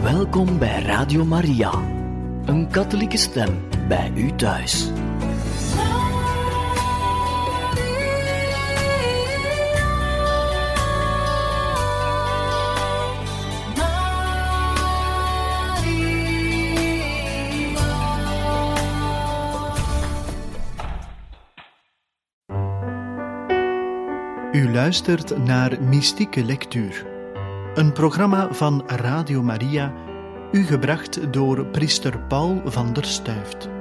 Welkom bij Radio Maria, een katholieke stem bij u thuis. U luistert naar Mystieke Lectuur, een programma van Radio Maria, u gebracht door priester Paul van der Stuyft.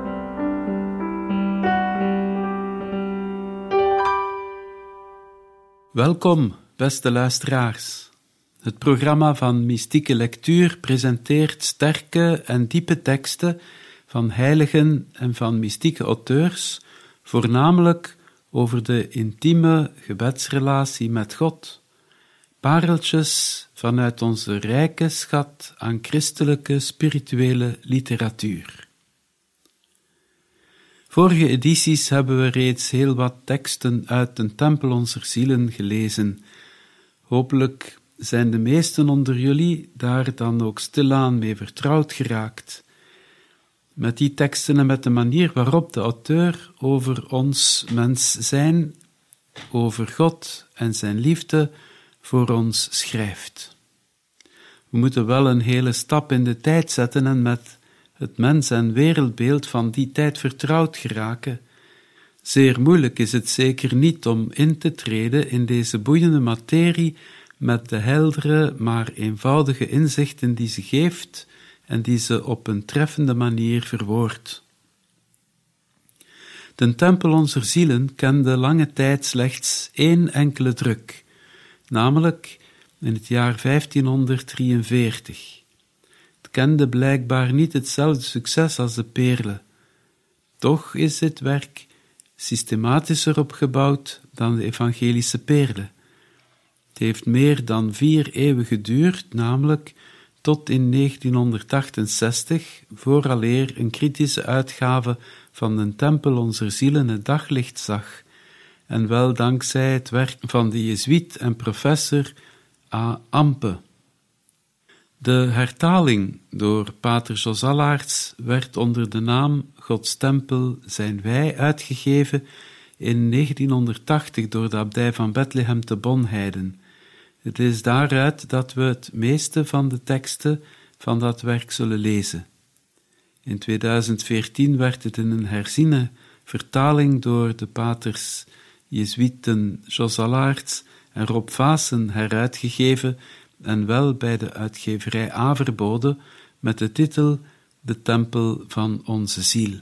Welkom, beste luisteraars. Het programma van Mystieke Lectuur presenteert sterke en diepe teksten van heiligen en van mystieke auteurs, voornamelijk over de intieme gebedsrelatie met God. Pareltjes vanuit onze rijke schat aan christelijke spirituele literatuur. Vorige edities hebben we reeds heel wat teksten uit de Tempel Onzer Zielen gelezen. Hopelijk zijn de meesten onder jullie daar dan ook stilaan mee vertrouwd geraakt. Met die teksten en met de manier waarop de auteur over ons mens zijn, over God en zijn liefde voor ons schrijft. We moeten wel een hele stap in de tijd zetten en met het mens- en wereldbeeld van die tijd vertrouwd geraken. Zeer moeilijk is het zeker niet om in te treden in deze boeiende materie met de heldere, maar eenvoudige inzichten die ze geeft en die ze op een treffende manier verwoordt. De Tempel Onzer Zielen kende lange tijd slechts één enkele druk, namelijk in het jaar 1543. Het kende blijkbaar niet hetzelfde succes als de Peerle. Toch is dit werk systematischer opgebouwd dan de evangelische Peerle. Het heeft meer dan 4 eeuwen geduurd, namelijk tot in 1968, vooraleer een kritische uitgave van de Tempel Onzer Zielen het daglicht zag, en wel dankzij het werk van de jezuïet en professor A. Ampe. De hertaling door pater Jos Allaerts werd onder de naam Gods Tempel zijn wij uitgegeven in 1980 door de abdij van Bethlehem te Bonheiden. Het is daaruit dat we het meeste van de teksten van dat werk zullen lezen. In 2014 werd het in een herziene vertaling door de paters jezuïeten Jos Allaerts en Rob Vaassen heruitgegeven en wel bij de uitgeverij Averbode met de titel De Tempel van onze Ziel.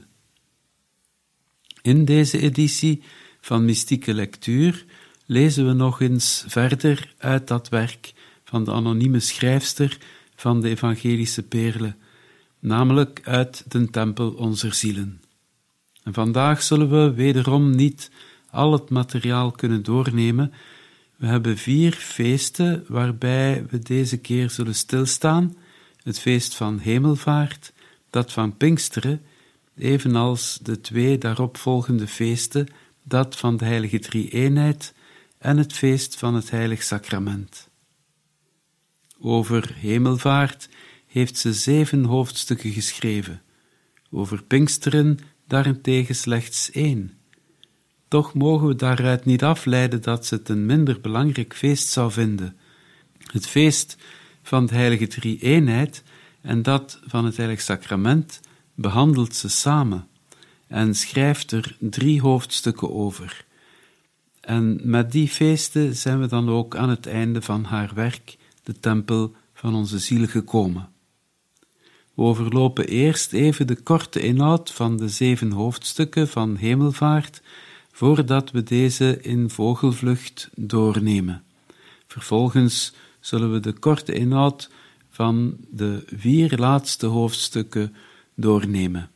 In deze editie van Mystieke Lectuur lezen we nog eens verder uit dat werk van de anonieme schrijfster van de evangelische Peerle, namelijk uit de Tempel Onzer Zielen. En vandaag zullen we wederom niet al het materiaal kunnen doornemen. We hebben 4 feesten waarbij we deze keer zullen stilstaan: het feest van Hemelvaart, dat van Pinksteren, evenals de 2 daaropvolgende feesten, dat van de Heilige Drie-eenheid en het feest van het Heilig Sacrament. Over Hemelvaart heeft ze 7 hoofdstukken geschreven, over Pinksteren daarentegen slechts 1. Toch mogen we daaruit niet afleiden dat ze het een minder belangrijk feest zou vinden. Het feest van de Heilige Drie-eenheid en dat van het Heilig Sacrament behandelt ze samen en schrijft er 3 hoofdstukken over. En met die feesten zijn we dan ook aan het einde van haar werk, de Tempel van onze Ziel, gekomen. We overlopen eerst even de korte inhoud van de 7 hoofdstukken van Hemelvaart, voordat we deze in vogelvlucht doornemen. Vervolgens zullen we de korte inhoud van de 4 laatste hoofdstukken doornemen.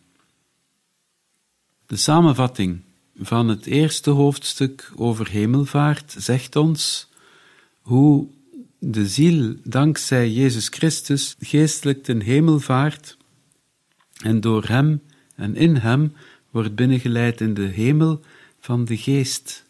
De samenvatting van het eerste hoofdstuk over Hemelvaart zegt ons hoe de ziel dankzij Jezus Christus geestelijk ten hemel vaart en door hem en in hem wordt binnengeleid in de hemel van de geest.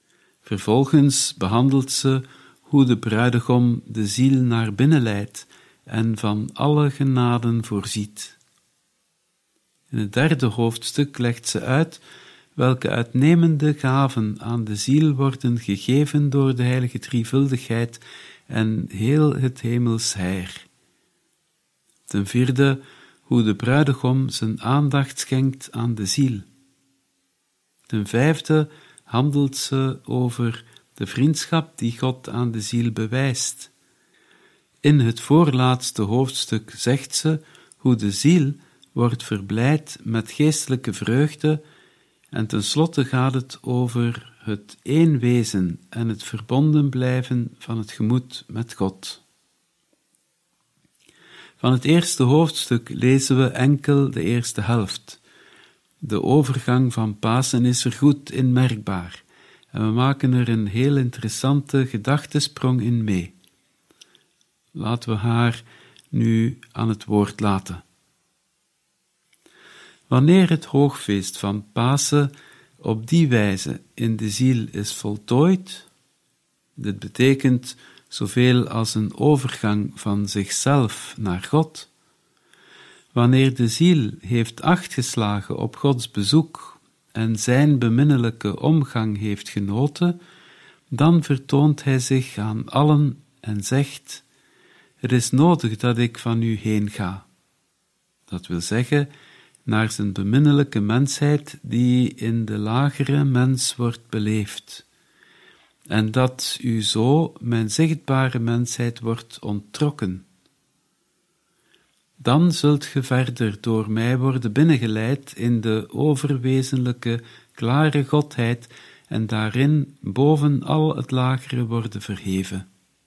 Vervolgens behandelt ze hoe de bruidegom de ziel naar binnen leidt en van alle genaden voorziet. In het 3e hoofdstuk legt ze uit welke uitnemende gaven aan de ziel worden gegeven door de heilige drievuldigheid en heel het hemels heir. Ten 4e, hoe de bruidegom zijn aandacht schenkt aan de ziel. Ten 5e handelt ze over de vriendschap die God aan de ziel bewijst. In het voorlaatste hoofdstuk zegt ze hoe de ziel wordt verblijd met geestelijke vreugde en tenslotte gaat het over het één wezen en het verbonden blijven van het gemoed met God. Van het eerste hoofdstuk lezen we enkel de eerste helft. De overgang van Pasen is er goed in merkbaar en we maken er een heel interessante gedachtesprong in mee. Laten we haar nu aan het woord laten. Wanneer het hoogfeest van Pasen op die wijze in de ziel is voltooid, dit betekent zoveel als een overgang van zichzelf naar God, wanneer de ziel heeft acht geslagen op Gods bezoek en zijn beminnelijke omgang heeft genoten, dan vertoont hij zich aan allen en zegt: het is nodig dat ik van u heen ga. Dat wil zeggen, naar zijn beminnelijke mensheid die in de lagere mens wordt beleefd, en dat u zo mijn zichtbare mensheid wordt onttrokken. Dan zult ge verder door mij worden binnengeleid in de overwezenlijke, klare Godheid en daarin boven al het lagere worden verheven.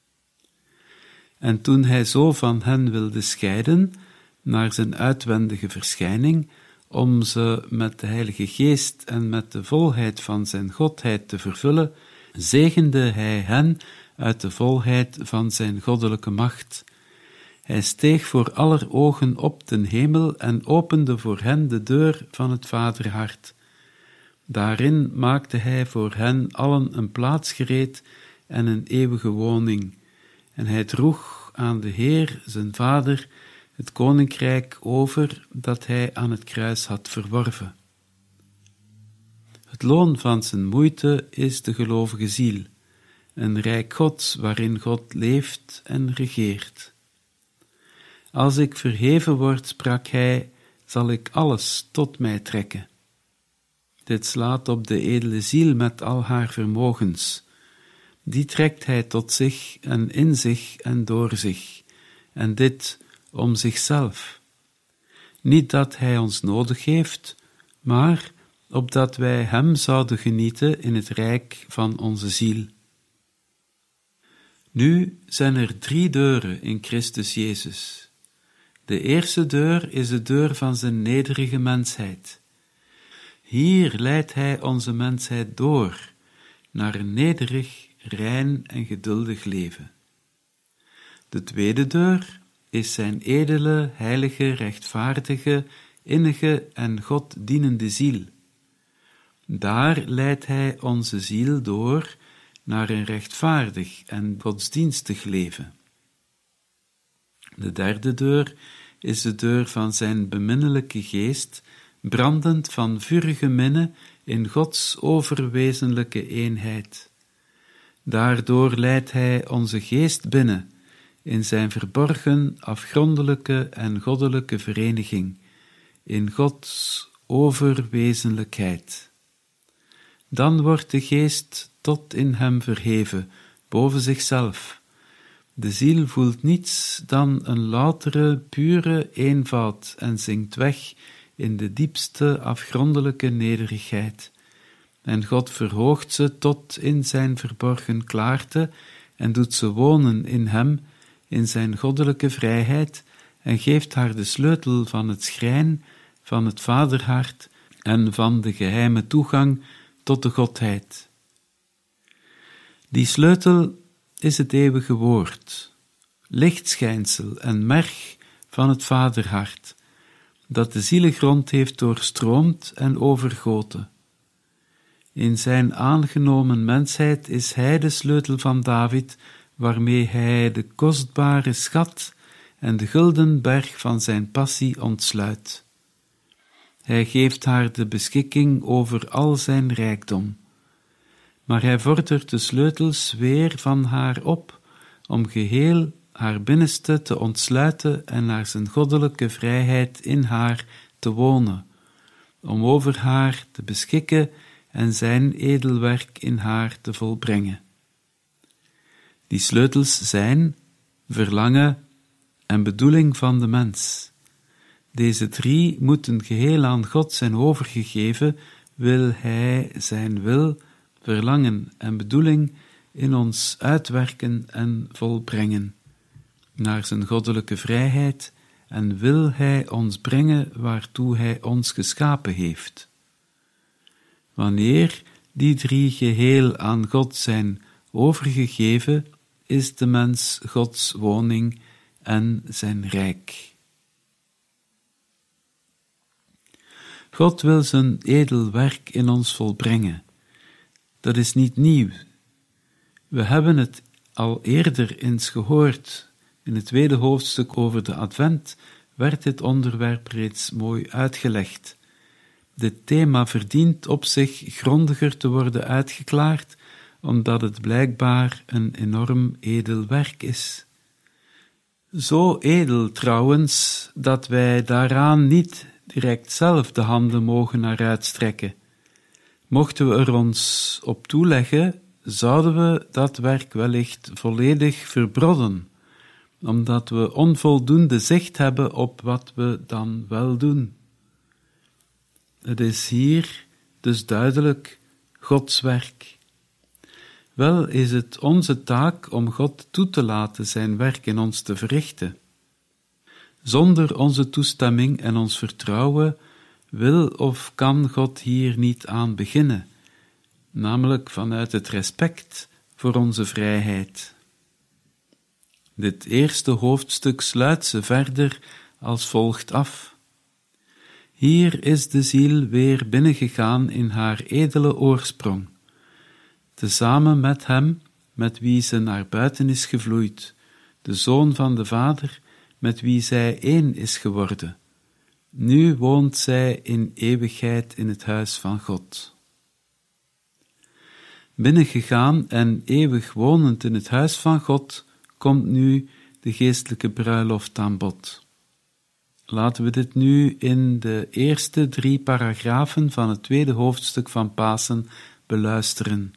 En toen hij zo van hen wilde scheiden, naar zijn uitwendige verschijning, om ze met de Heilige Geest en met de volheid van zijn Godheid te vervullen, zegende hij hen uit de volheid van zijn goddelijke macht. Hij steeg voor aller ogen op ten hemel en opende voor hen de deur van het Vaderhart. Daarin maakte hij voor hen allen een plaats gereed en een eeuwige woning, en hij droeg aan de Heer, zijn Vader, het koninkrijk over dat hij aan het kruis had verworven. Het loon van zijn moeite is de gelovige ziel, een rijk Gods waarin God leeft en regeert. Als ik verheven word, sprak hij, zal ik alles tot mij trekken. Dit slaat op de edele ziel met al haar vermogens. Die trekt hij tot zich en in zich en door zich, en dit om zichzelf. Niet dat hij ons nodig heeft, maar opdat wij hem zouden genieten in het rijk van onze ziel. Nu zijn er 3 deuren in Christus Jezus. De eerste deur is de deur van zijn nederige mensheid. Hier leidt hij onze mensheid door, naar een nederig, rein en geduldig leven. De tweede deur is zijn edele, heilige, rechtvaardige, innige en God dienende ziel. Daar leidt hij onze ziel door naar een rechtvaardig en godsdienstig leven. De derde deur is de deur van zijn beminnelijke geest, brandend van vurige minne in Gods overwezenlijke eenheid. Daardoor leidt hij onze geest binnen, in zijn verborgen, afgrondelijke en goddelijke vereniging, in Gods overwezenlijkheid. Dan wordt de geest tot in hem verheven, boven zichzelf. De ziel voelt niets dan een loutere, pure eenvoud en zinkt weg in de diepste afgrondelijke nederigheid. En God verhoogt ze tot in zijn verborgen klaarte en doet ze wonen in hem, in zijn goddelijke vrijheid, en geeft haar de sleutel van het schrijn, van het Vaderhart en van de geheime toegang tot de Godheid. Die sleutel is het eeuwige woord, lichtschijnsel en merg van het Vaderhart, dat de zielegrond heeft doorstroomd en overgoten. In zijn aangenomen mensheid is hij de sleutel van David, waarmee hij de kostbare schat en de gulden berg van zijn passie ontsluit. Hij geeft haar de beschikking over al zijn rijkdom. Maar hij vordert de sleutels weer van haar op, om geheel haar binnenste te ontsluiten en naar zijn goddelijke vrijheid in haar te wonen, om over haar te beschikken en zijn edelwerk in haar te volbrengen. Die sleutels zijn verlangen en bedoeling van de mens. Deze drie moeten geheel aan God zijn overgegeven, wil Hij zijn wil, verlangen en bedoeling in ons uitwerken en volbrengen, naar zijn goddelijke vrijheid, en wil Hij ons brengen waartoe Hij ons geschapen heeft. Wanneer die drie geheel aan God zijn overgegeven, is de mens Gods woning en zijn rijk. God wil zijn edel werk in ons volbrengen. Dat is niet nieuw. We hebben het al eerder eens gehoord. In het tweede hoofdstuk over de Advent werd dit onderwerp reeds mooi uitgelegd. Dit thema verdient op zich grondiger te worden uitgeklaard, omdat het blijkbaar een enorm edel werk is. Zo edel trouwens, dat wij daaraan niet direct zelf de handen mogen naar uitstrekken. Mochten we er ons op toeleggen, zouden we dat werk wellicht volledig verbrodden, omdat we onvoldoende zicht hebben op wat we dan wel doen. Het is hier dus duidelijk Gods werk. Wel is het onze taak om God toe te laten zijn werk in ons te verrichten. Zonder onze toestemming en ons vertrouwen wil of kan God hier niet aan beginnen, namelijk vanuit het respect voor onze vrijheid. Dit eerste hoofdstuk sluit ze verder als volgt af. Hier is de ziel weer binnengegaan in haar edele oorsprong, tezamen met hem, met wie ze naar buiten is gevloeid, de Zoon van de Vader, met wie zij één is geworden. Nu woont zij in eeuwigheid in het huis van God. Binnengegaan en eeuwig wonend in het huis van God, komt nu de geestelijke bruiloft aan bod. Laten we dit nu in de eerste 3 paragrafen van het tweede hoofdstuk van Pasen beluisteren.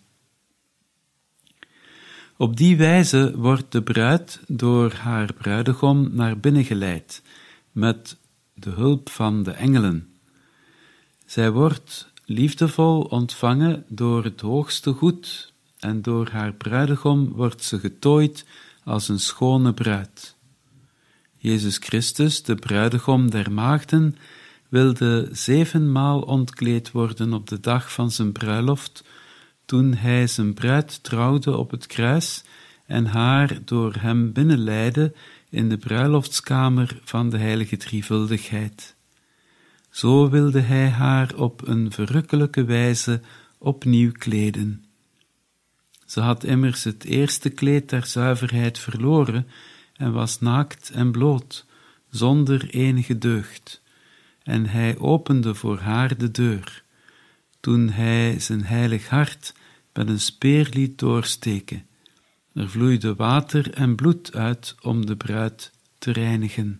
Op die wijze wordt de bruid door haar bruidegom naar binnen geleid, met de hulp van de engelen. Zij wordt liefdevol ontvangen door het hoogste goed, en door haar bruidegom wordt ze getooid als een schone bruid. Jezus Christus, de bruidegom der maagden, wilde 7 maal ontkleed worden op de dag van zijn bruiloft, toen hij zijn bruid trouwde op het kruis en haar door hem binnenleidde in de bruiloftskamer van de heilige drievuldigheid. Zo wilde hij haar op een verrukkelijke wijze opnieuw kleden. Ze had immers het eerste kleed der zuiverheid verloren en was naakt en bloot, zonder enige deugd, en hij opende voor haar de deur, toen hij zijn heilig hart met een speer liet doorsteken. Er vloeide water en bloed uit om de bruid te reinigen.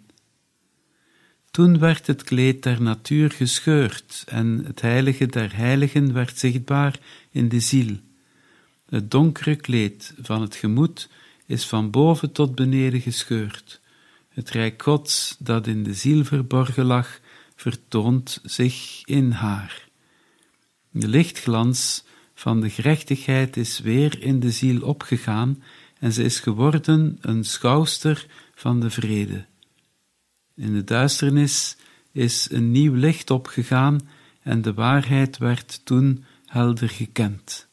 Toen werd het kleed der natuur gescheurd en het heilige der heiligen werd zichtbaar in de ziel. Het donkere kleed van het gemoed is van boven tot beneden gescheurd. Het rijk Gods, dat in de ziel verborgen lag, vertoont zich in haar. De lichtglans van de gerechtigheid is weer in de ziel opgegaan en ze is geworden een schouwster van de vrede. In de duisternis is een nieuw licht opgegaan en de waarheid werd toen helder gekend.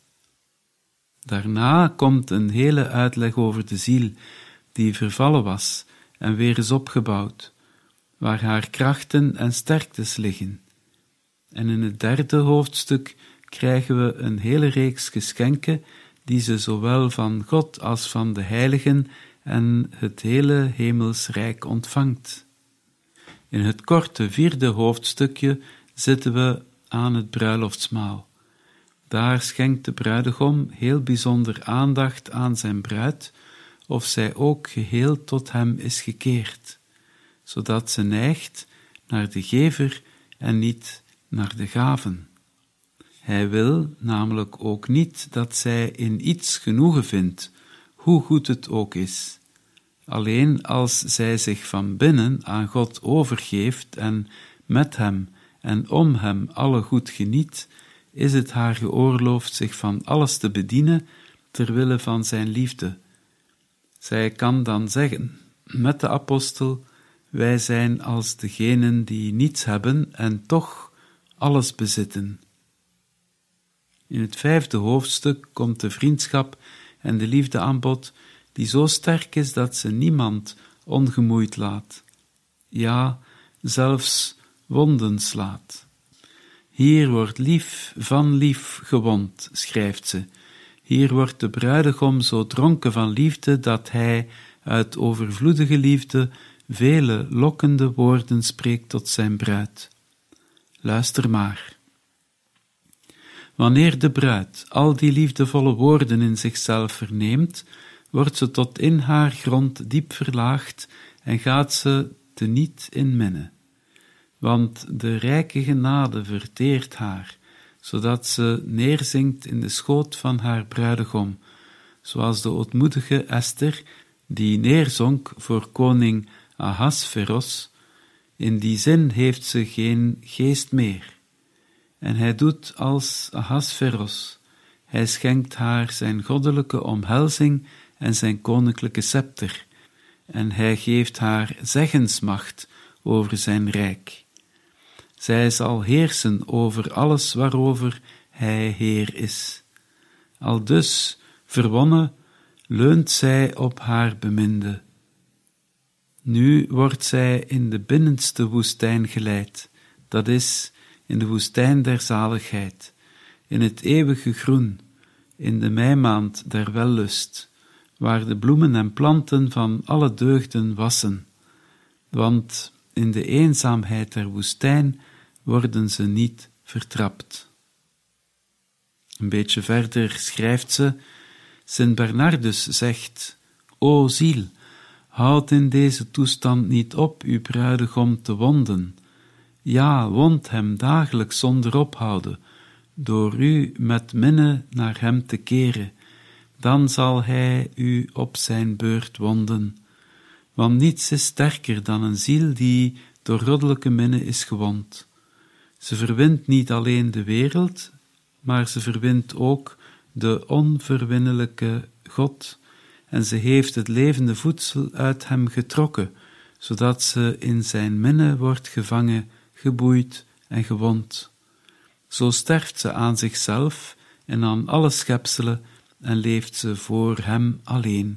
Daarna komt een hele uitleg over de ziel, die vervallen was en weer is opgebouwd, waar haar krachten en sterktes liggen. En in het derde hoofdstuk krijgen we een hele reeks geschenken, die ze zowel van God als van de heiligen en het hele hemelsrijk ontvangt. In het korte 4e hoofdstukje zitten we aan het bruiloftsmaal. Daar schenkt de bruidegom heel bijzonder aandacht aan zijn bruid, of zij ook geheel tot hem is gekeerd, zodat ze neigt naar de gever en niet naar de gaven. Hij wil namelijk ook niet dat zij in iets genoegen vindt, hoe goed het ook is. Alleen als zij zich van binnen aan God overgeeft en met hem en om hem alle goed geniet, is het haar geoorloofd zich van alles te bedienen ter wille van zijn liefde. Zij kan dan zeggen met de apostel: wij zijn als degenen die niets hebben en toch alles bezitten. In het 5e hoofdstuk komt de vriendschap en de liefde aan bod, die zo sterk is dat ze niemand ongemoeid laat, ja, zelfs wonden slaat. Hier wordt lief van lief gewond, schrijft ze. Hier wordt de bruidegom zo dronken van liefde dat hij uit overvloedige liefde vele lokkende woorden spreekt tot zijn bruid. Luister maar. Wanneer de bruid al die liefdevolle woorden in zichzelf verneemt, wordt ze tot in haar grond diep verlaagd en gaat ze teniet in minne. Want de rijke genade verteert haar, zodat ze neerzinkt in de schoot van haar bruidegom, zoals de ootmoedige Esther, die neerzonk voor koning Ahasveros. In die zin heeft ze geen geest meer. En hij doet als Ahasveros. Hij schenkt haar zijn goddelijke omhelzing en zijn koninklijke scepter, en hij geeft haar zeggensmacht over zijn rijk. Zij zal heersen over alles waarover hij Heer is. Aldus, verwonnen, leunt zij op haar beminde. Nu wordt zij in de binnenste woestijn geleid, dat is, in de woestijn der zaligheid, in het eeuwige groen, in de meimaand der wellust, waar de bloemen en planten van alle deugden wassen, want in de eenzaamheid der woestijn worden ze niet vertrapt. Een beetje verder schrijft ze: Sint Bernardus zegt: O ziel, houd in deze toestand niet op uw bruidegom te wonden. Ja, wond hem dagelijks zonder ophouden, door u met minne naar hem te keren. Dan zal hij u op zijn beurt wonden. Want niets is sterker dan een ziel die door goddelijke minne is gewond. Ze verwint niet alleen de wereld, maar ze verwint ook de onverwinnelijke God, en ze heeft het levende voedsel uit hem getrokken, zodat ze in zijn minne wordt gevangen, geboeid en gewond. Zo sterft ze aan zichzelf en aan alle schepselen en leeft ze voor hem alleen.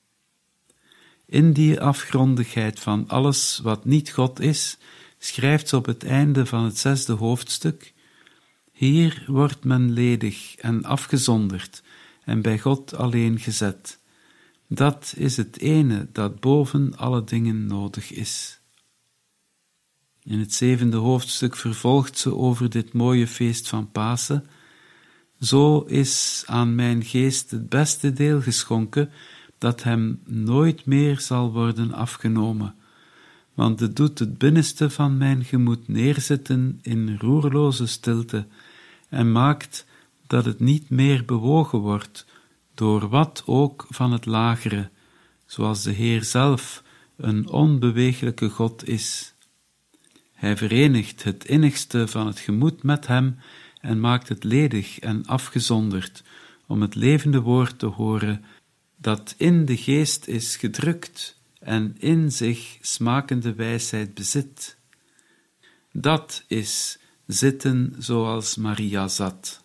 In die afgrondigheid van alles wat niet God is, schrijft ze op het einde van het 6e hoofdstuk: Hier wordt men ledig en afgezonderd en bij God alleen gezet. Dat is het ene dat boven alle dingen nodig is. In het 7e hoofdstuk vervolgt ze over dit mooie feest van Pasen: Zo is aan mijn geest het beste deel geschonken, dat hem nooit meer zal worden afgenomen, want het doet het binnenste van mijn gemoed neerzitten in roerloze stilte en maakt dat het niet meer bewogen wordt door wat ook van het lagere, zoals de Heer zelf een onbeweeglijke God is. Hij verenigt het innigste van het gemoed met hem en maakt het ledig en afgezonderd om het levende woord te horen dat in de geest is gedrukt en in zich smakende wijsheid bezit. Dat is zitten zoals Maria zat.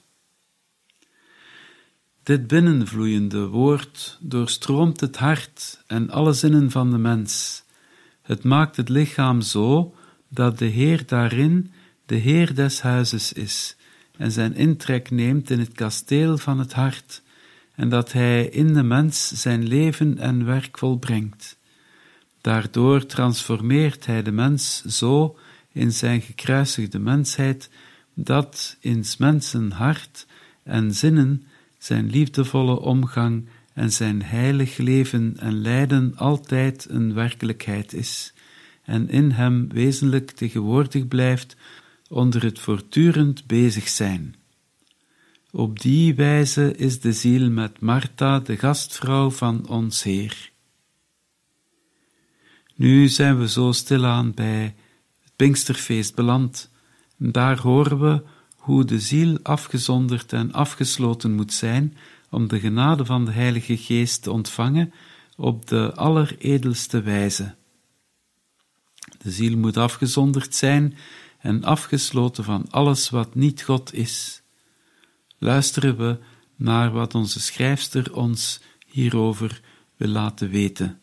Dit binnenvloeiende woord doorstroomt het hart en alle zinnen van de mens. Het maakt het lichaam zo dat de Heer daarin de Heer des huizes is en zijn intrek neemt in het kasteel van het hart en dat hij in de mens zijn leven en werk volbrengt. Daardoor transformeert hij de mens zo in zijn gekruisigde mensheid, dat in 's mensen hart en zinnen zijn liefdevolle omgang en zijn heilig leven en lijden altijd een werkelijkheid is, en in hem wezenlijk tegenwoordig blijft onder het voortdurend bezig zijn. Op die wijze is de ziel met Martha, de gastvrouw van ons Heer. Nu zijn we zo stilaan bij het Pinksterfeest beland. Daar horen we hoe de ziel afgezonderd en afgesloten moet zijn om de genade van de Heilige Geest te ontvangen op de alleredelste wijze. De ziel moet afgezonderd zijn en afgesloten van alles wat niet God is. Luisteren we naar wat onze schrijfster ons hierover wil laten weten.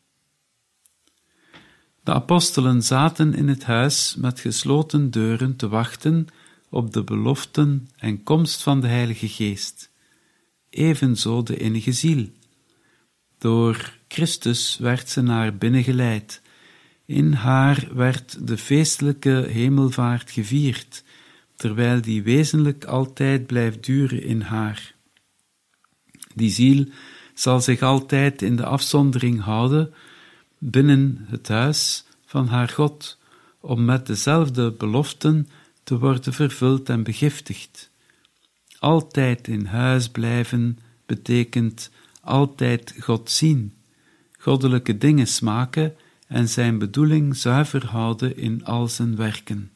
De apostelen zaten in het huis met gesloten deuren te wachten op de beloften en komst van de Heilige Geest. Evenzo de innige ziel. Door Christus werd ze naar binnen geleid. In haar werd de feestelijke hemelvaart gevierd, terwijl die wezenlijk altijd blijft duren in haar. Die ziel zal zich altijd in de afzondering houden binnen het huis van haar God, om met dezelfde beloften te worden vervuld en begiftigd. Altijd in huis blijven betekent altijd God zien, goddelijke dingen smaken en zijn bedoeling zuiver houden in al zijn werken.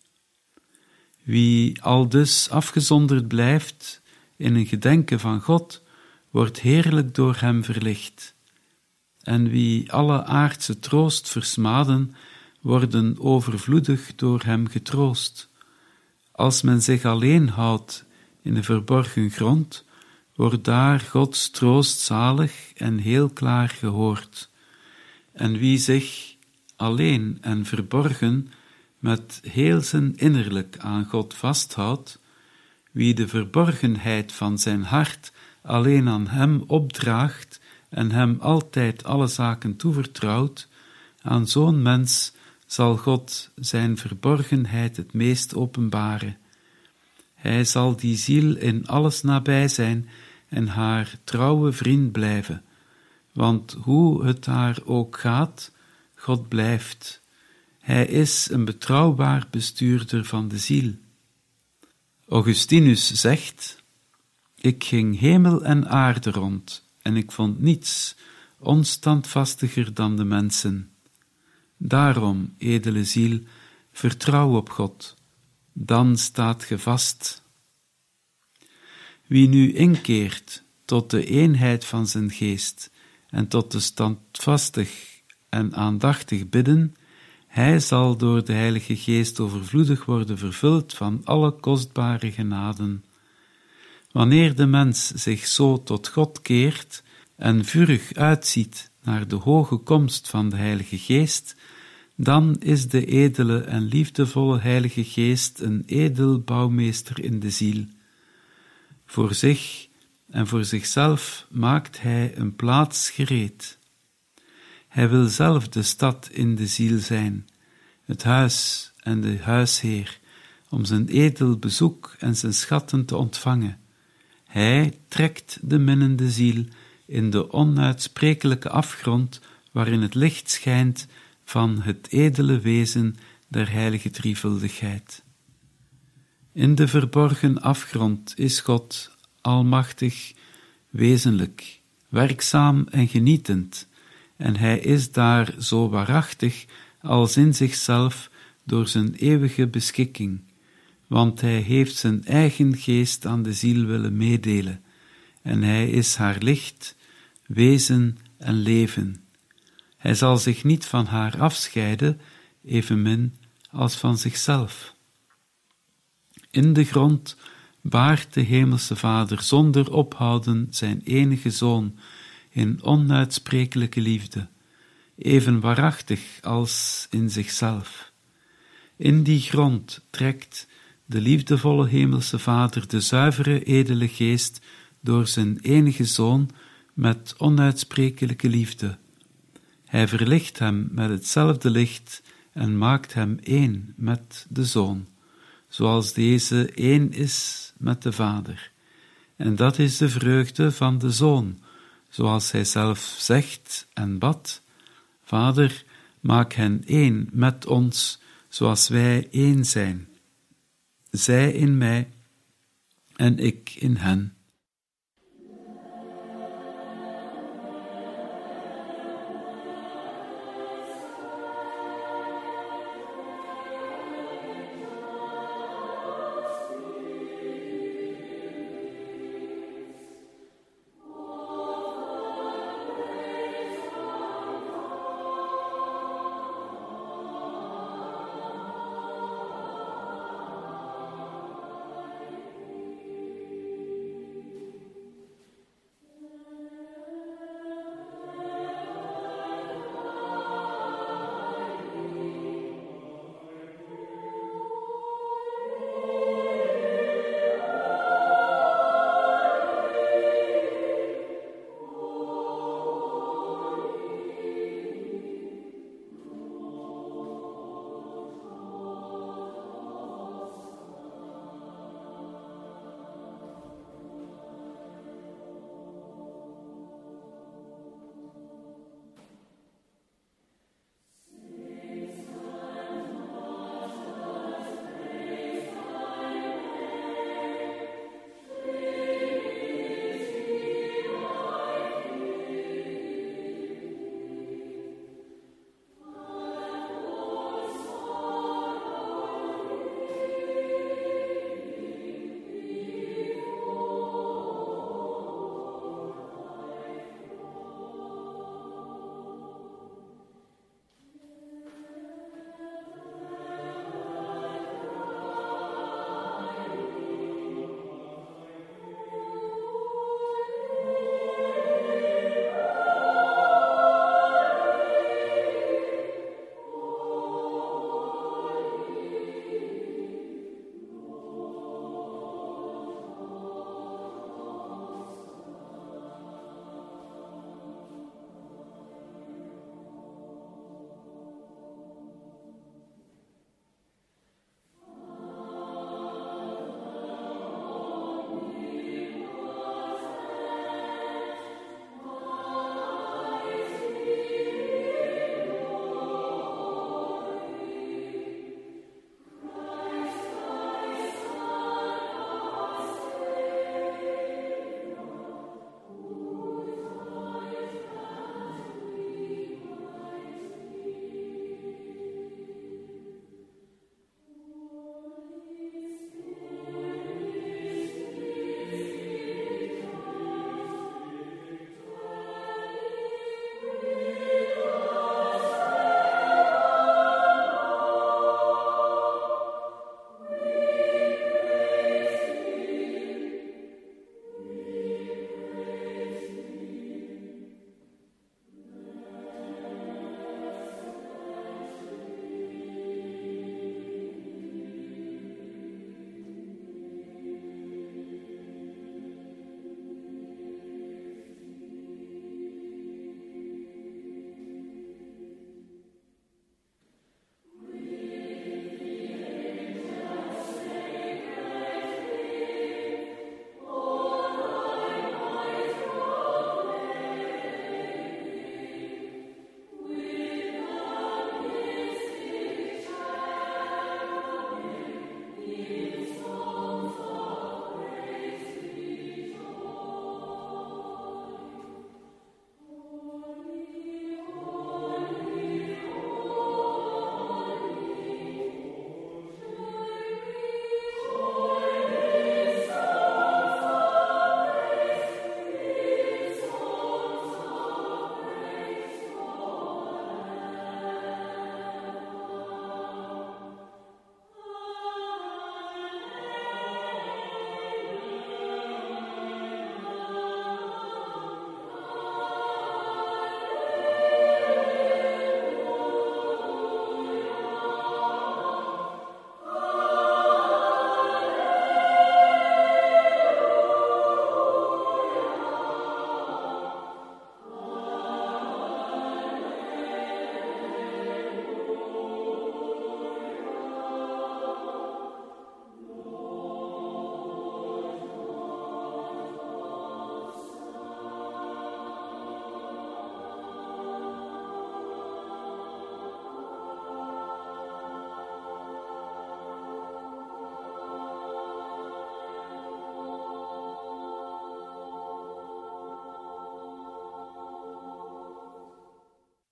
Wie aldus afgezonderd blijft in een gedenken van God, wordt heerlijk door hem verlicht. En wie alle aardse troost versmaden, worden overvloedig door hem getroost. Als men zich alleen houdt in de verborgen grond, wordt daar Gods troost zalig en heel klaar gehoord. En wie zich alleen en verborgen met heel zijn innerlijk aan God vasthoudt, wie de verborgenheid van zijn hart alleen aan hem opdraagt en hem altijd alle zaken toevertrouwt, aan zo'n mens zal God zijn verborgenheid het meest openbaren. Hij zal die ziel in alles nabij zijn en haar trouwe vriend blijven, want hoe het haar ook gaat, God blijft. Hij is een betrouwbaar bestuurder van de ziel. Augustinus zegt: ik ging hemel en aarde rond en ik vond niets onstandvastiger dan de mensen. Daarom, edele ziel, vertrouw op God, dan staat ge vast. Wie nu inkeert tot de eenheid van zijn geest en tot de standvastig en aandachtig bidden, hij zal door de Heilige Geest overvloedig worden vervuld van alle kostbare genaden. Wanneer de mens zich zo tot God keert en vurig uitziet naar de hoge komst van de Heilige Geest, dan is de edele en liefdevolle Heilige Geest een edel bouwmeester in de ziel. Voor zich en voor zichzelf maakt hij een plaats gereed. Hij wil zelf de stad in de ziel zijn, het huis en de huisheer, om zijn edel bezoek en zijn schatten te ontvangen. Hij trekt de minnende ziel in de onuitsprekelijke afgrond waarin het licht schijnt van het edele wezen der heilige drievuldigheid. In de verborgen afgrond is God almachtig, wezenlijk, werkzaam en genietend, en hij is daar zo waarachtig als in zichzelf door zijn eeuwige beschikking, want hij heeft zijn eigen geest aan de ziel willen meedelen, en hij is haar licht, wezen en leven. Hij zal zich niet van haar afscheiden, evenmin als van zichzelf. In de grond baart de Hemelse Vader zonder ophouden zijn enige Zoon in onuitsprekelijke liefde, even waarachtig als in zichzelf. In die grond trekt de liefdevolle Hemelse Vader de zuivere edele geest door zijn enige Zoon met onuitsprekelijke liefde. Hij verlicht hem met hetzelfde licht en maakt hem één met de Zoon, zoals deze één is met de Vader. En dat is de vreugde van de Zoon, zoals hij zelf zegt en bad: Vader, maak hen één met ons, zoals wij één zijn. Zij in mij en ik in hen.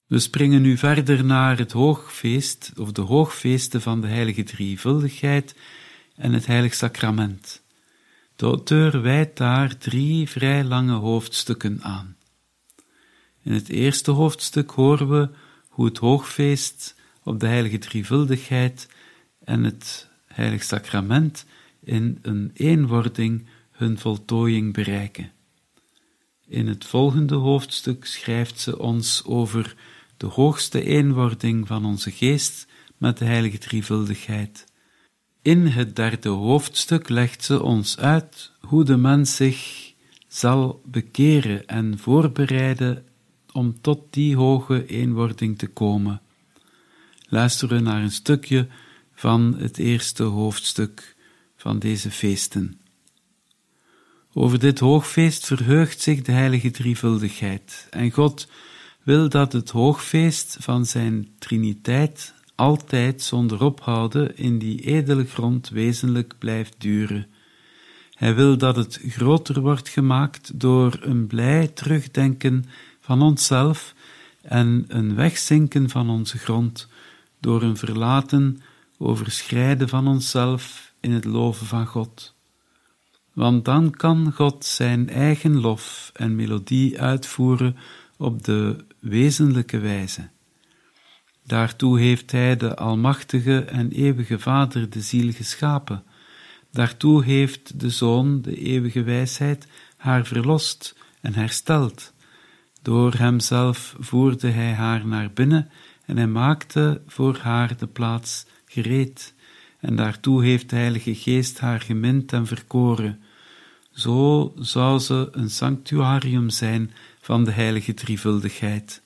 We springen nu verder naar het hoogfeest, of de hoogfeesten van de heilige drievuldigheid en het heilig sacrament. De auteur wijdt daar 3 vrij lange hoofdstukken aan. In het eerste hoofdstuk horen we hoe het hoogfeest op de heilige drievuldigheid en het heilig sacrament in een eenwording hun voltooiing bereiken. In het volgende hoofdstuk schrijft ze ons over de hoogste eenwording van onze geest met de heilige drievuldigheid. In het derde hoofdstuk legt ze ons uit hoe de mens zich zal bekeren en voorbereiden om tot die hoge eenwording te komen. Luisteren we naar een stukje van het eerste hoofdstuk van deze feesten. Over dit hoogfeest verheugt zich de heilige drievuldigheid, en God wil dat het hoogfeest van zijn Triniteit altijd zonder ophouden in die edele grond wezenlijk blijft duren. Hij wil dat het groter wordt gemaakt door een blij terugdenken van onszelf en een wegzinken van onze grond, door een verlaten, overschrijden van onszelf in het loven van God. Want dan kan God zijn eigen lof en melodie uitvoeren op de wezenlijke wijze. Daartoe heeft hij de almachtige en eeuwige Vader de ziel geschapen. Daartoe heeft de Zoon, de eeuwige wijsheid, haar verlost en hersteld. Door hemzelf voerde hij haar naar binnen en hij maakte voor haar de plaats gereed. En daartoe heeft de Heilige Geest haar gemind en verkoren. Zo zou ze een sanctuarium zijn van de heilige drievuldigheid.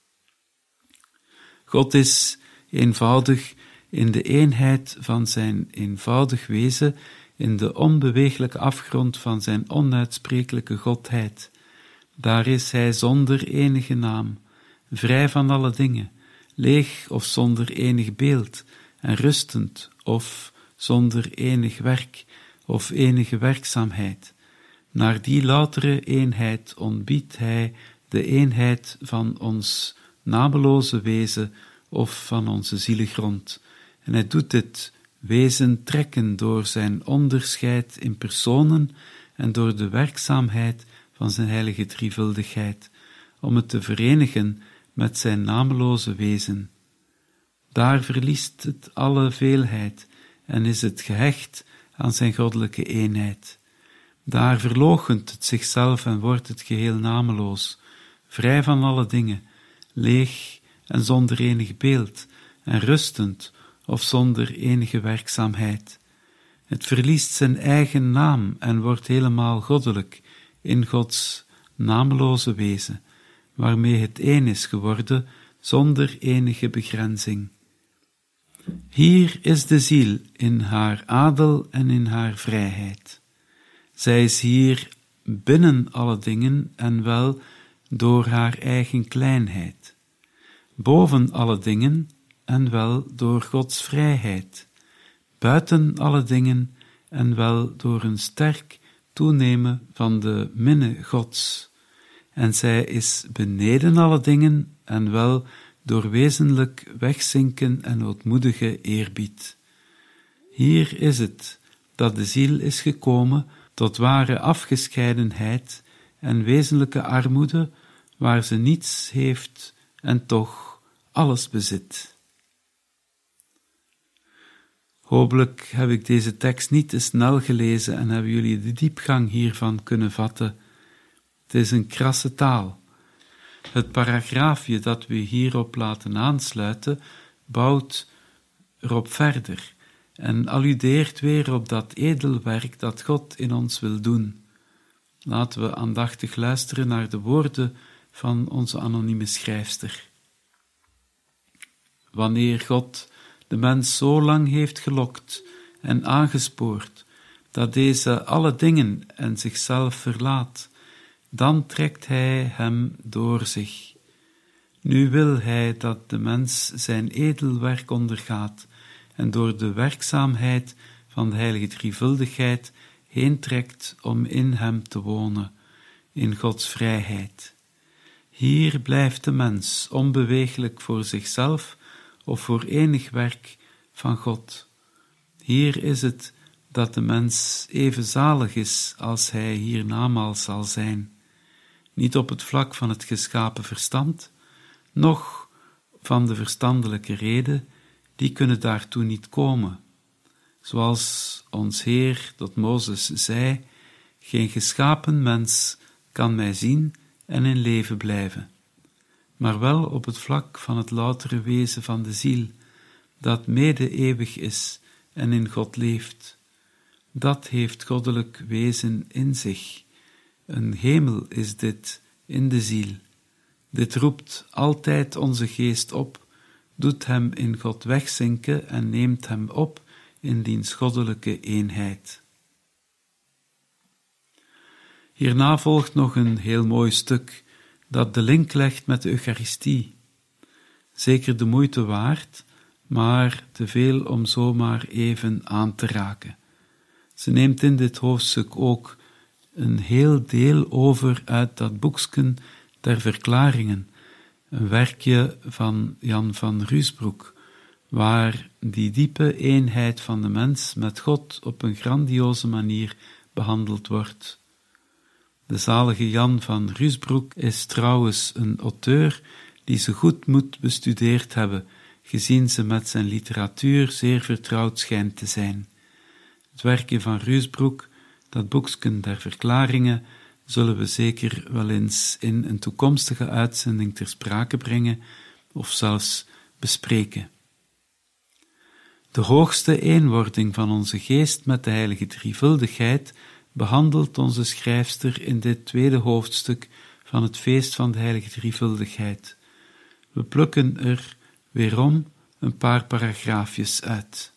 God is eenvoudig in de eenheid van zijn eenvoudig wezen, in de onbeweeglijke afgrond van zijn onuitsprekelijke Godheid. Daar is hij zonder enige naam, vrij van alle dingen, leeg of zonder enig beeld, en rustend of zonder enig werk of enige werkzaamheid. Naar die loutere eenheid ontbiedt hij de eenheid van ons nameloze wezen of van onze zielegrond. En hij doet dit wezen trekken door zijn onderscheid in personen en door de werkzaamheid van zijn heilige drievuldigheid, om het te verenigen met zijn nameloze wezen. Daar verliest het alle veelheid en is het gehecht aan zijn goddelijke eenheid. Daar verloochent het zichzelf en wordt het geheel nameloos, vrij van alle dingen, leeg en zonder enig beeld, en rustend of zonder enige werkzaamheid. Het verliest zijn eigen naam en wordt helemaal goddelijk in Gods nameloze wezen, waarmee het één is geworden zonder enige begrenzing. Hier is de ziel in haar adel en in haar vrijheid. Zij is hier binnen alle dingen en wel door haar eigen kleinheid, boven alle dingen en wel door Gods vrijheid, buiten alle dingen en wel door een sterk toenemen van de minne Gods, en zij is beneden alle dingen en wel door wezenlijk wegzinken en ootmoedige eerbied. Hier is het dat de ziel is gekomen tot ware afgescheidenheid en wezenlijke armoede, waar ze niets heeft en toch alles bezit. Hopelijk heb ik deze tekst niet te snel gelezen en hebben jullie de diepgang hiervan kunnen vatten. Het is een krasse taal. Het paragraafje dat we hierop laten aansluiten, bouwt erop verder en alludeert weer op dat edelwerk dat God in ons wil doen. Laten we aandachtig luisteren naar de woorden van onze anonieme schrijfster. Wanneer God de mens zo lang heeft gelokt en aangespoord, dat deze alle dingen en zichzelf verlaat, dan trekt hij hem door zich. Nu wil hij dat de mens zijn edel werk ondergaat en door de werkzaamheid van de heilige drievuldigheid heen trekt om in hem te wonen, in Gods vrijheid. Hier blijft de mens onbeweeglijk voor zichzelf of voor enig werk van God. Hier is het dat de mens even zalig is als hij hiernamaals zal zijn. Niet op het vlak van het geschapen verstand, noch van de verstandelijke reden, die kunnen daartoe niet komen. Zoals ons Heer tot Mozes zei, geen geschapen mens kan mij zien en in leven blijven, maar wel op het vlak van het loutere wezen van de ziel, dat mede eeuwig is en in God leeft. Dat heeft goddelijk wezen in zich. Een hemel is dit in de ziel. Dit roept altijd onze geest op, doet hem in God wegzinken en neemt hem op in diens goddelijke eenheid. Hierna volgt nog een heel mooi stuk dat de link legt met de Eucharistie. Zeker de moeite waard, maar te veel om zomaar even aan te raken. Ze neemt in dit hoofdstuk ook een heel deel over uit dat boeksken der Verklaringen, een werkje van Jan van Ruusbroek, waar die diepe eenheid van de mens met God op een grandioze manier behandeld wordt. De zalige Jan van Ruusbroek is trouwens een auteur die ze goed moet bestudeerd hebben, gezien ze met zijn literatuur zeer vertrouwd schijnt te zijn. Het werkje van Ruusbroek, dat boeksken der Verklaringen, zullen we zeker wel eens in een toekomstige uitzending ter sprake brengen of zelfs bespreken. De hoogste eenwording van onze geest met de heilige drievuldigheid behandelt onze schrijfster in dit tweede hoofdstuk van het feest van de heilige drievuldigheid. We plukken er weerom een paar paragraafjes uit.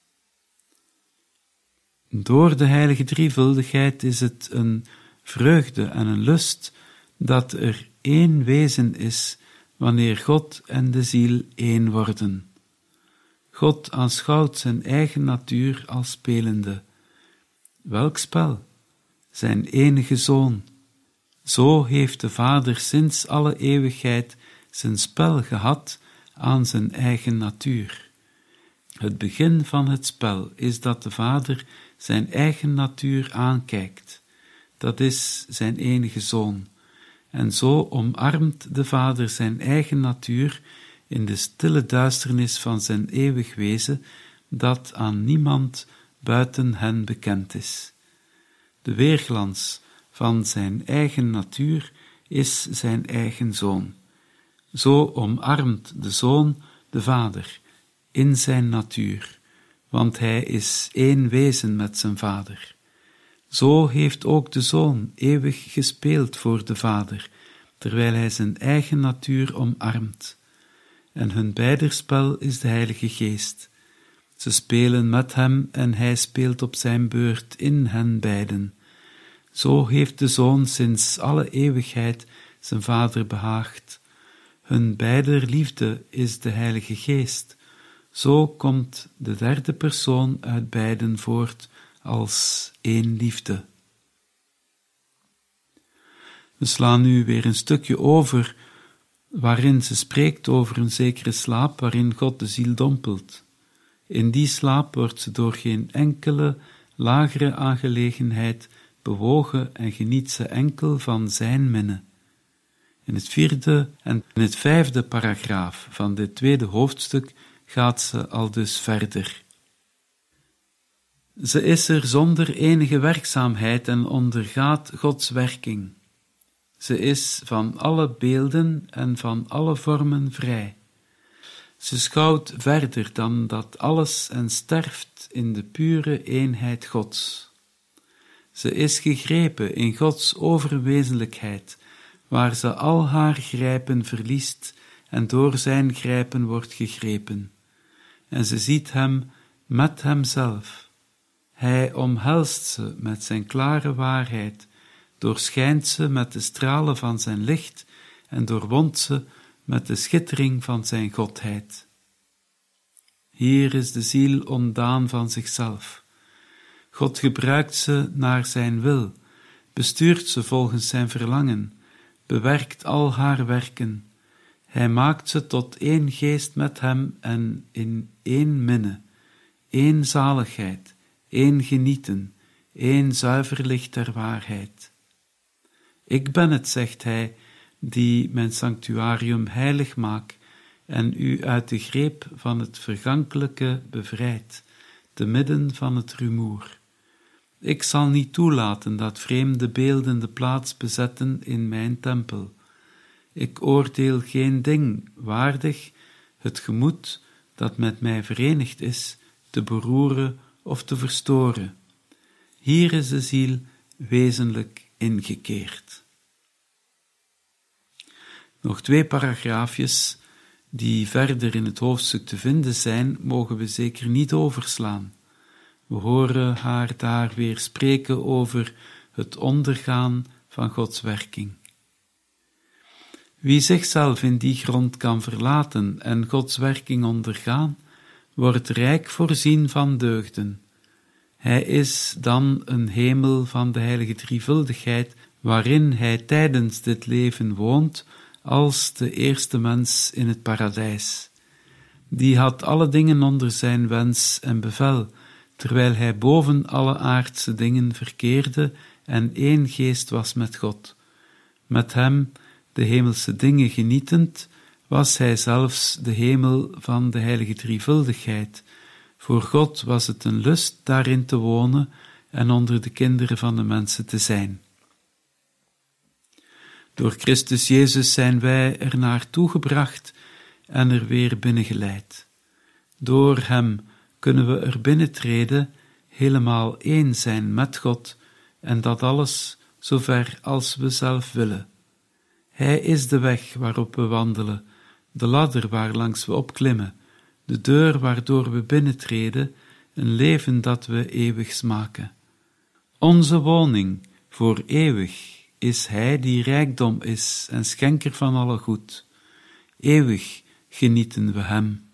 Door de heilige drievuldigheid is het een vreugde en een lust dat er één wezen is wanneer God en de ziel één worden. God aanschouwt zijn eigen natuur als spelende. Welk spel? Zijn enige Zoon. Zo heeft de Vader sinds alle eeuwigheid zijn spel gehad aan zijn eigen natuur. Het begin van het spel is dat de Vader zijn eigen natuur aankijkt. Dat is zijn enige Zoon. En zo omarmt de Vader zijn eigen natuur in de stille duisternis van zijn eeuwig wezen, dat aan niemand buiten hen bekend is. De weerglans van zijn eigen natuur is zijn eigen Zoon. Zo omarmt de Zoon de Vader in zijn natuur, want hij is één wezen met zijn Vader. Zo heeft ook de Zoon eeuwig gespeeld voor de Vader, terwijl hij zijn eigen natuur omarmt. En hun beider spel is de Heilige Geest. Ze spelen met hem en hij speelt op zijn beurt in hen beiden. Zo heeft de Zoon sinds alle eeuwigheid zijn Vader behaagd. Hun beider liefde is de Heilige Geest. Zo komt de derde persoon uit beiden voort als één liefde. We slaan nu weer een stukje over waarin ze spreekt over een zekere slaap waarin God de ziel dompelt. In die slaap wordt ze door geen enkele lagere aangelegenheid bewogen en geniet ze enkel van zijn minne. In het 4e en in het 5e paragraaf van dit tweede hoofdstuk gaat ze aldus verder. Ze is er zonder enige werkzaamheid en ondergaat Gods werking. Ze is van alle beelden en van alle vormen vrij. Ze schouwt verder dan dat alles en sterft in de pure eenheid Gods. Ze is gegrepen in Gods overwezenlijkheid, waar ze al haar grijpen verliest en door zijn grijpen wordt gegrepen. En ze ziet hem met hemzelf. Hij omhelst ze met zijn klare waarheid, doorschijnt ze met de stralen van zijn licht en doorwondt ze met de schittering van zijn godheid. Hier is de ziel ontdaan van zichzelf. God gebruikt ze naar zijn wil, bestuurt ze volgens zijn verlangen, bewerkt al haar werken. Hij maakt ze tot één geest met hem en in één minne, één zaligheid, één genieten, één zuiver licht der waarheid. Ik ben het, zegt hij, die mijn sanctuarium heilig maak en u uit de greep van het vergankelijke bevrijdt, te midden van het rumoer. Ik zal niet toelaten dat vreemde beelden de plaats bezetten in mijn tempel. Ik oordeel geen ding waardig het gemoed dat met mij verenigd is, te beroeren of te verstoren. Hier is de ziel wezenlijk ingekeerd. Nog 2 paragraafjes die verder in het hoofdstuk te vinden zijn, mogen we zeker niet overslaan. We horen haar daar weer spreken over het ondergaan van Gods werking. Wie zichzelf in die grond kan verlaten en Gods werking ondergaan, wordt rijk voorzien van deugden. Hij is dan een hemel van de heilige drievuldigheid, waarin hij tijdens dit leven woont als de eerste mens in het paradijs. Die had alle dingen onder zijn wens en bevel, terwijl hij boven alle aardse dingen verkeerde en één geest was met God. Met hem, de hemelse dingen genietend, was hij zelfs de hemel van de heilige drievuldigheid. Voor God was het een lust daarin te wonen en onder de kinderen van de mensen te zijn. Door Christus Jezus zijn wij er naartoe gebracht en er weer binnengeleid. Door hem kunnen we er binnentreden, helemaal één zijn met God en dat alles zover als we zelf willen. Hij is de weg waarop we wandelen, de ladder waarlangs we opklimmen, de deur waardoor we binnentreden, een leven dat we eeuwig smaken. Onze woning voor eeuwig is Hij die rijkdom is en schenker van alle goed. Eeuwig genieten we Hem.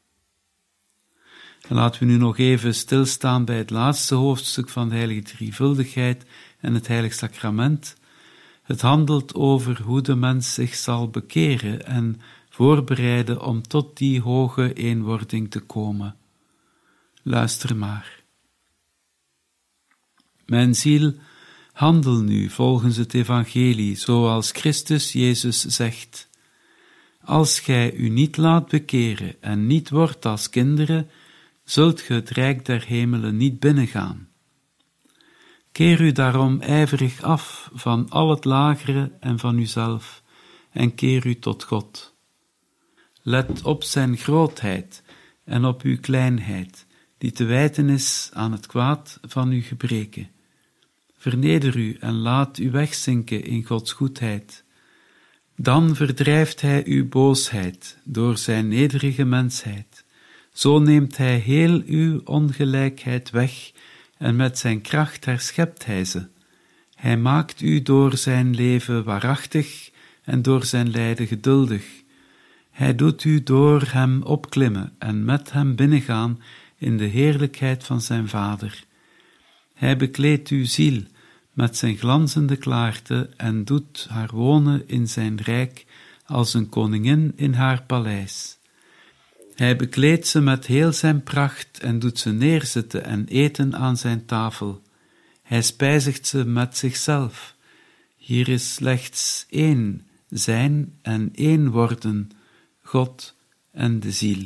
En laten we nu nog even stilstaan bij het laatste hoofdstuk van de heilige drievuldigheid en het heilig sacrament. Het handelt over hoe de mens zich zal bekeren en voorbereiden om tot die hoge eenwording te komen. Luister maar. Mijn ziel, handel nu volgens het evangelie, zoals Christus Jezus zegt. Als gij u niet laat bekeren en niet wordt als kinderen, zult ge het rijk der hemelen niet binnengaan. Keer u daarom ijverig af van al het lagere en van uzelf, en keer u tot God. Let op zijn grootheid en op uw kleinheid, die te wijten is aan het kwaad van uw gebreken. Verneder u en laat u wegzinken in Gods goedheid. Dan verdrijft hij uw boosheid door zijn nederige mensheid. Zo neemt hij heel uw ongelijkheid weg en met zijn kracht herschept hij ze. Hij maakt u door zijn leven waarachtig en door zijn lijden geduldig. Hij doet u door hem opklimmen en met hem binnengaan in de heerlijkheid van zijn Vader. Hij bekleedt uw ziel met zijn glanzende klaarte en doet haar wonen in zijn rijk als een koningin in haar paleis. Hij bekleedt ze met heel zijn pracht en doet ze neerzitten en eten aan zijn tafel. Hij spijzigt ze met zichzelf. Hier is slechts één zijn en één worden, God en de ziel.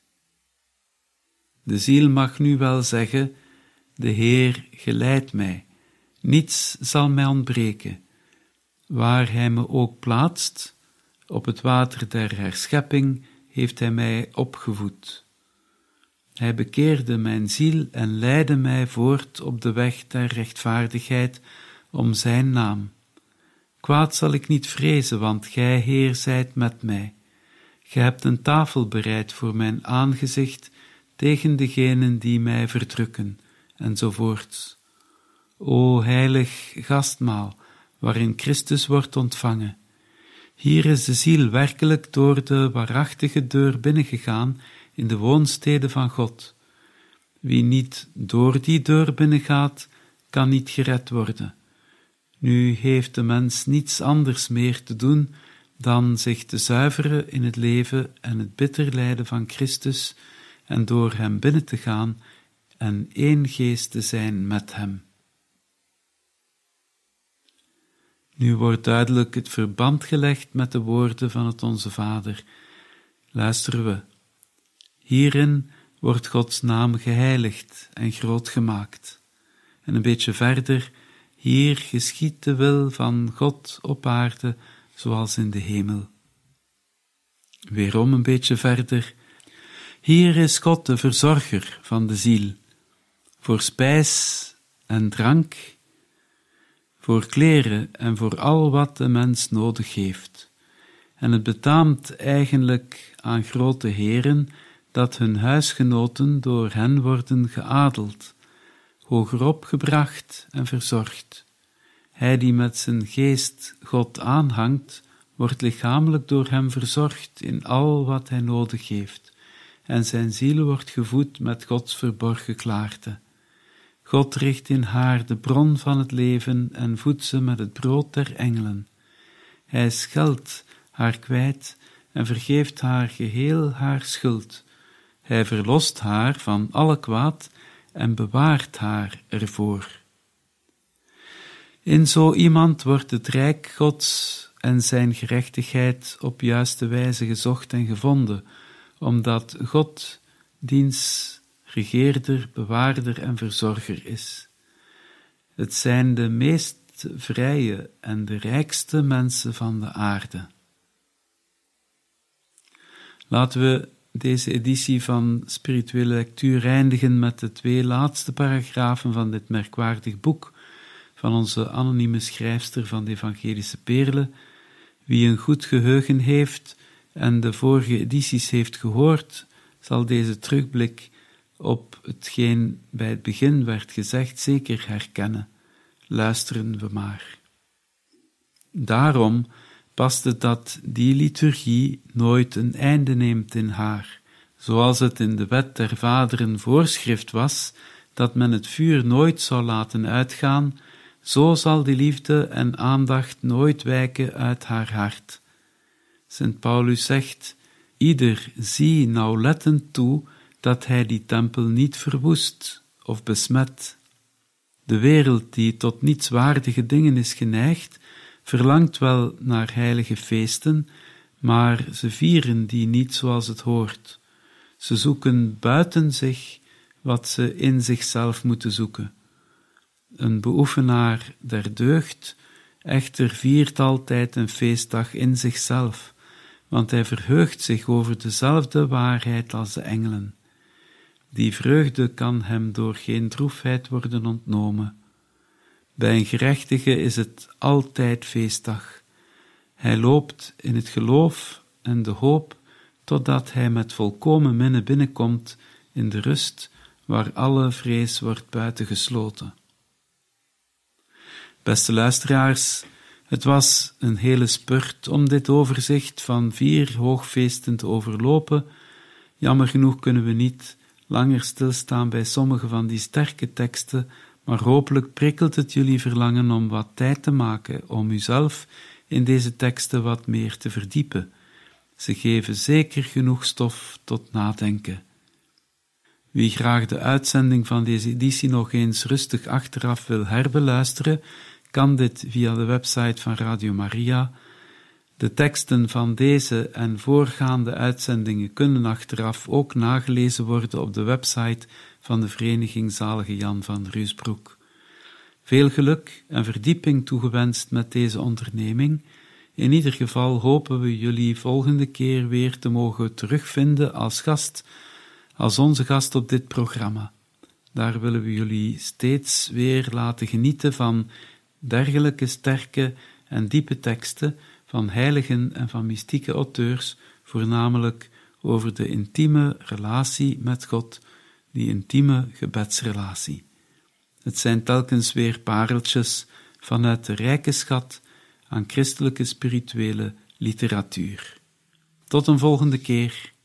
De ziel mag nu wel zeggen, de Heer geleidt mij, niets zal mij ontbreken. Waar hij me ook plaatst, op het water der herschepping, heeft hij mij opgevoed. Hij bekeerde mijn ziel en leidde mij voort op de weg der rechtvaardigheid om zijn naam. Kwaad zal ik niet vrezen, want gij, Heer, zijt met mij. Gij hebt een tafel bereid voor mijn aangezicht tegen degenen die mij verdrukken, enzovoorts. O heilig gastmaal, waarin Christus wordt ontvangen. Hier is de ziel werkelijk door de waarachtige deur binnengegaan in de woonstede van God. Wie niet door die deur binnengaat, kan niet gered worden. Nu heeft de mens niets anders meer te doen dan zich te zuiveren in het leven en het bitter lijden van Christus en door hem binnen te gaan en één geest te zijn met hem. Nu wordt duidelijk het verband gelegd met de woorden van het Onze Vader. Luisteren we. Hierin wordt Gods naam geheiligd en groot gemaakt. En een beetje verder, hier geschiedt de wil van God op aarde, zoals in de hemel. Weerom een beetje verder, hier is God de verzorger van de ziel, voor spijs en drank, voor kleren en voor al wat de mens nodig heeft. En het betaamt eigenlijk aan grote heren dat hun huisgenoten door hen worden geadeld, hogerop gebracht en verzorgd. Hij die met zijn geest God aanhangt, wordt lichamelijk door hem verzorgd in al wat hij nodig heeft, en zijn ziel wordt gevoed met Gods verborgen klaarte. God richt in haar de bron van het leven en voedt ze met het brood der engelen. Hij scheldt haar kwijt en vergeeft haar geheel haar schuld. Hij verlost haar van alle kwaad en bewaart haar ervoor. In zo iemand wordt het rijk Gods en zijn gerechtigheid op juiste wijze gezocht en gevonden, omdat God diens regeerder, bewaarder en verzorger is. Het zijn de meest vrije en de rijkste mensen van de aarde. Laten we deze editie van Spirituele Lectuur eindigen met de 2 laatste paragrafen van dit merkwaardig boek van onze anonieme schrijfster van de Evangelische Perlen. Wie een goed geheugen heeft en de vorige edities heeft gehoord, zal deze terugblik op hetgeen bij het begin werd gezegd zeker herkennen. Luisteren we maar. Daarom past het dat die liturgie nooit een einde neemt in haar, zoals het in de wet der vaderen voorschrift was, dat men het vuur nooit zou laten uitgaan, zo zal die liefde en aandacht nooit wijken uit haar hart. Sint Paulus zegt, ieder zie nauwlettend toe dat hij die tempel niet verwoest of besmet. De wereld die tot nietswaardige dingen is geneigd, verlangt wel naar heilige feesten, maar ze vieren die niet zoals het hoort. Ze zoeken buiten zich wat ze in zichzelf moeten zoeken. Een beoefenaar der deugd echter viert altijd een feestdag in zichzelf, want hij verheugt zich over dezelfde waarheid als de engelen. Die vreugde kan hem door geen droefheid worden ontnomen. Bij een gerechtige is het altijd feestdag. Hij loopt in het geloof en de hoop, totdat hij met volkomen minne binnenkomt in de rust, waar alle vrees wordt buitengesloten. Beste luisteraars, het was een hele spurt om dit overzicht van 4 hoogfeesten te overlopen. Jammer genoeg kunnen we niet langer stilstaan bij sommige van die sterke teksten, maar hopelijk prikkelt het jullie verlangen om wat tijd te maken om uzelf in deze teksten wat meer te verdiepen. Ze geven zeker genoeg stof tot nadenken. Wie graag de uitzending van deze editie nog eens rustig achteraf wil herbeluisteren, kan dit via de website van Radio Maria. De teksten van deze en voorgaande uitzendingen kunnen achteraf ook nagelezen worden op de website van de Vereniging Zalige Jan van Ruusbroek. Veel geluk en verdieping toegewenst met deze onderneming. In ieder geval hopen we jullie volgende keer weer te mogen terugvinden als onze gast op dit programma. Daar willen we jullie steeds weer laten genieten van dergelijke sterke en diepe teksten van heiligen en van mystieke auteurs, voornamelijk over de intieme relatie met God, die intieme gebedsrelatie. Het zijn telkens weer pareltjes vanuit de rijke schat aan christelijke spirituele literatuur. Tot een volgende keer.